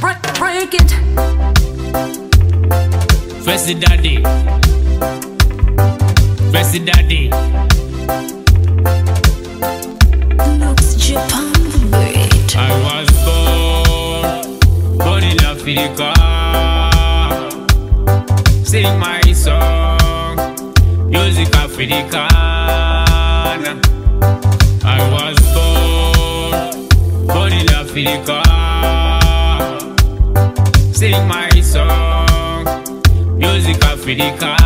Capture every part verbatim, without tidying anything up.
break, break it. First the daddy, first the daddy. Looks Japan the beat. I was born, born in Africa. Sing my song, music Africana. I was born, born in Africa. Sing my song, music Africana.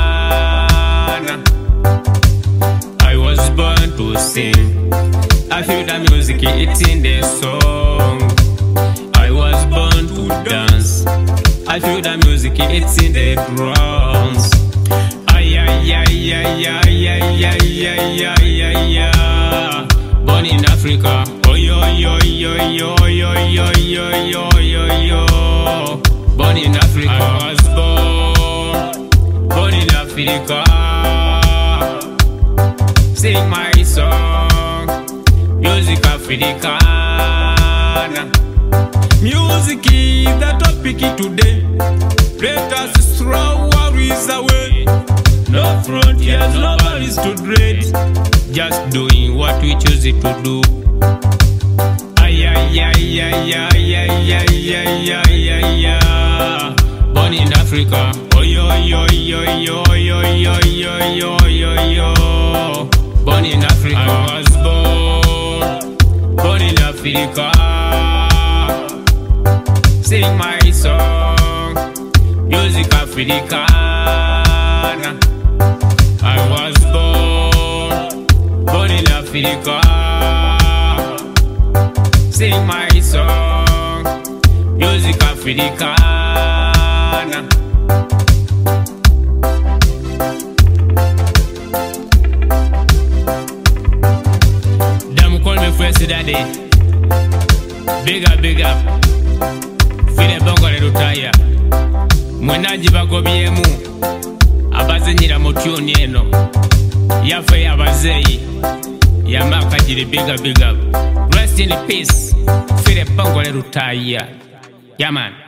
I was born to sing. I feel the music, it's in the song. I was born to dance. I feel the music, it's in the drums. Ay ay ay ay ay ay ay ay ay ay ay. Born in Africa. Oh yo yo yo yo yo yo yo yo yo yo. Born in Africa. I was born, born in Africa. Sing my song, music Africana. Music is the topic today. Let us throw worries away. No frontiers, no worries to dread. Just doing what we choose to do. Ay ay ay ay ay ay ay ay ay ay ay. Born in Africa. Oh yo yo yo yo yo yo yo yo yo yo. Born in Africa. I was born, born in Africa. Sing my song, music Africana. I was born, born in Africa. Sing my song, music Africana. Them call me first daddy. Big up, big up. File bongo le rutaya. Mwenaji bagobyemu. Abazenyira mu tune eno. Yafe yabazeyi. Yamaka jiri big up, big up. Rest in peace. File bongo le rutaya. Yeah man.